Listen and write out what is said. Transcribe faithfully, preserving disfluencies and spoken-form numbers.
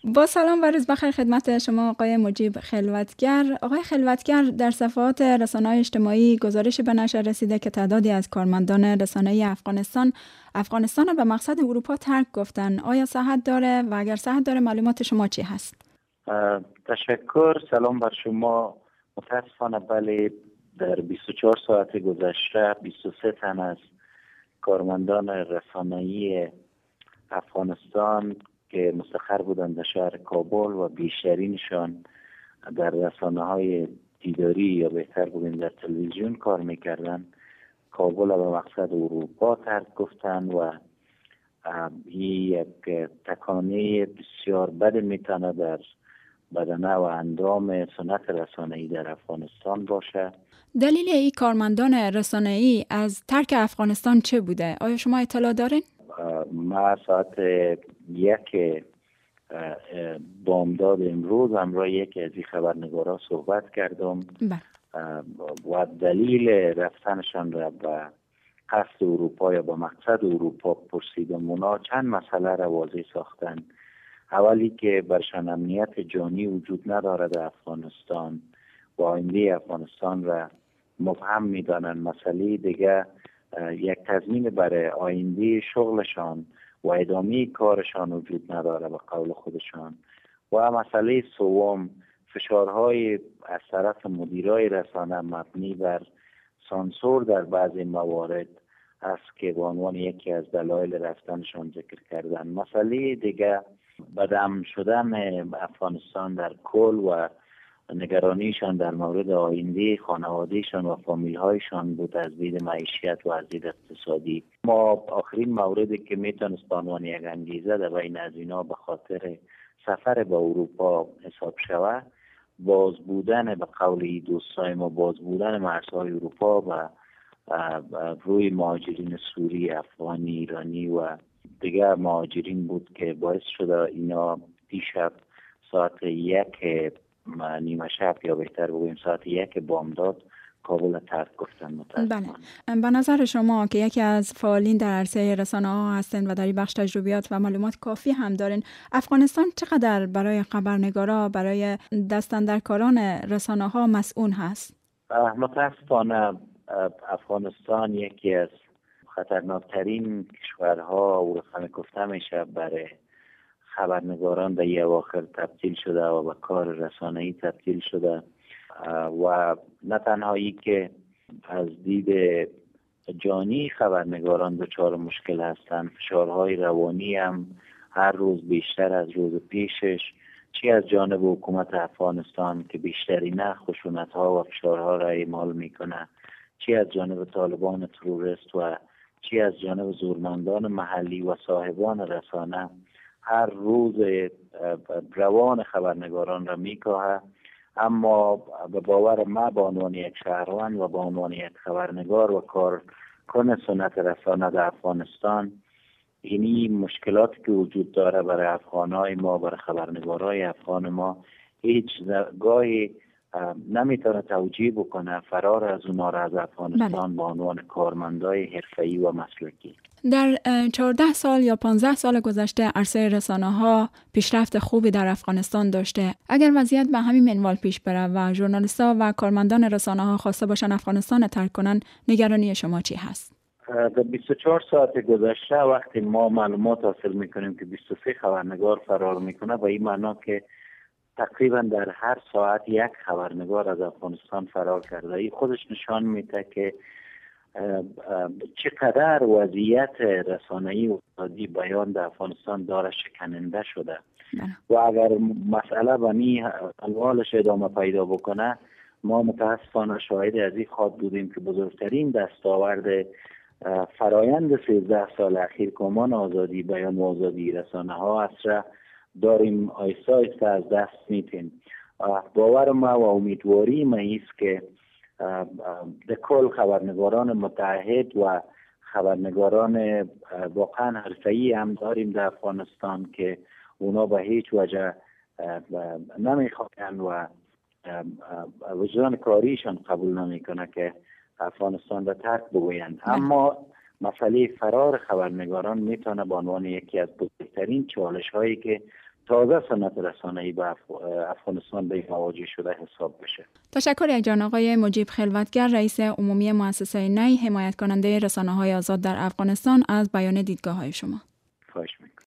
با سلام و روز بخیر خدمت شما آقای مجیب خلوتگر. آقای خلوتگر، در صفحات رسانه‌های اجتماعی گزارشی به نشر رسیده که تعدادی از کارمندان رسانه‌ای افغانستان افغانستان را به مقصد اروپا ترک گفتن. آیا صحت داره و اگر صحت داره معلومات شما چی هست؟ تشکر. سلام بر شما. متاسفانه بله، در بیست و چهار ساعت گذشته بیست و سه تن از کارمندان رسانه‌ای افغانستان که مستقر بودند در شهر کابل و بیشترینشان در رسانه‌های دیداری یا بهتر بودند در تلویزیون کار می‌کردند، کابل را به مقصد اروپا ترک گفتند و این یک تکانه بسیار بد میتونه در بدنه و اندام سنت رسانه‌ای در افغانستان باشه. دلیل این کارمندان رسانه‌ای از ترک افغانستان چه بوده؟ آیا شما اطلاع دارین؟ ما ساعت یک بامداد امروز همراه یکی از این خبرنگارا صحبت کردم و دلیل رفتنشان را به قصد اروپا یا به مقصد اروپا پرسیدم. اونا چند مسئله را واضح ساختن. اولی که برشان امنیت جانی وجود نداره در افغانستان و آینده افغانستان را مبهم میدانند. مسئله دیگه یک تضمین برای آینده شغلشان و ادامه کارشان وجود نداره به قول خودشان. و مسئله سوم فشارهای از طرف مدیرای رسانه مبنی بر سانسور در بعضی موارد است که به عنوان یکی از دلایل رفتنشان ذکر کردن. مسئله دیگه بدم شدن افغانستان در کل و نگرانیشان در مورد آینده خانوادهشان و فامیل‌هایشان بود از دید معیشت و از دید اقتصادی. ما آخرین موردی که میتونست به عنوان یک انگیزه در بین از اینا به خاطر سفر به اروپا حساب شود، باز بودن به قول دوستای ما باز بودن مرزهای اروپا و روی مهاجرین سوری، افغانی، ایرانی و دیگر مهاجرین بود که باعث شده اینا دیشب ساعت یک نیمه شب یا بهتر بگویم ساعت یک بامداد کابل ترک گفتن. متاسفانه. بله. به نظر شما که یکی از فعالین در عرصه رسانه ها هستن و در این بخش تجربیات و معلومات کافی هم دارین، افغانستان چقدر برای خبرنگارا، برای دستاندرکاران رسانه ها مسئول هست؟ متاسفانه افغانستان یکی از خطرناکترین کشورها و رقم گفته میشه برای خبرنگاران در این اواخر تبدیل شده و به کار رسانه‌ای تبدیل شده و نه تنهایی که از دید جانی خبرنگاران دچار مشکل هستند، فشارهای روانی هم هر روز بیشتر از روز پیشش، چی از جانب حکومت افغانستان که بیشتری نه خشونت‌ها و فشارها را اعمال میکنه، چی از جانب طالبان تروریست و چی از جانب زورمندان محلی و صاحبان رسانه، هر روز روان خبرنگاران را میکاهه. اما به باور ما به عنوان یک شهروند و به عنوان یک خبرنگار و کارکن سنت رسانه در افغانستان، اینی مشکلاتی که وجود داره برای افغانای ما، برای خبرنگارای افغان ما، هیچ گاهی نمیتونه توجیه بکنه فرار از اونا را از افغانستان به عنوان کارمندای حرفه‌ای و مسلکی. در چهارده سال یا پانزده سال گذشته عرصه رسانه ها پیشرفت خوبی در افغانستان داشته. اگر وضعیت به همین منوال پیش بره و ژورنالیست‌ها و کارمندان رسانه ها خواسته باشن افغانستان ترک کنن، نگرانی شما چی هست؟ در بیست و چهار ساعت گذشته وقتی ما معلومات حاصل میکنیم که بیست و سه خبرنگار فرار میکنه، و این معنا که تقریبا در هر ساعت یک خبرنگار از افغانستان فرار کرده. این خودش نشان میده که چقدر وضعیت رسانه‌ای و آزادی بیان در افغانستان داره شکننده شده. و اگر مسئله به این الوالش ادامه پیدا بکنه، ما متاسفانه شاهد از این خواهد بودیم که بزرگترین دستاورد فرایند سیزده سال اخیر کمان آزادی بیان و آزادی رسانه ها است داریم آیسته آیسته از دست میتیم. باور ما و امیدواری ما است که در کل خبرنگاران متحد و خبرنگاران واقعا حرفه‌ای هم داریم در افغانستان که اونا به هیچ وجه نمیخواهند و وجدان کاریشان قبول نمیکنه که افغانستان را ترک بگویند. اما مسئله فرار خبرنگاران میتونه به عنوان یکی از بزرگترین چالش هایی که تازه صنعت رسانه‌ای به افغانستان به مواجه شده حساب بشه. تشکر یک جان آقای مجیب خلوتگر، رئیس عمومی مؤسسه نی حمایت کننده رسانه‌های آزاد در افغانستان، از بیان دیدگاه‌های شما.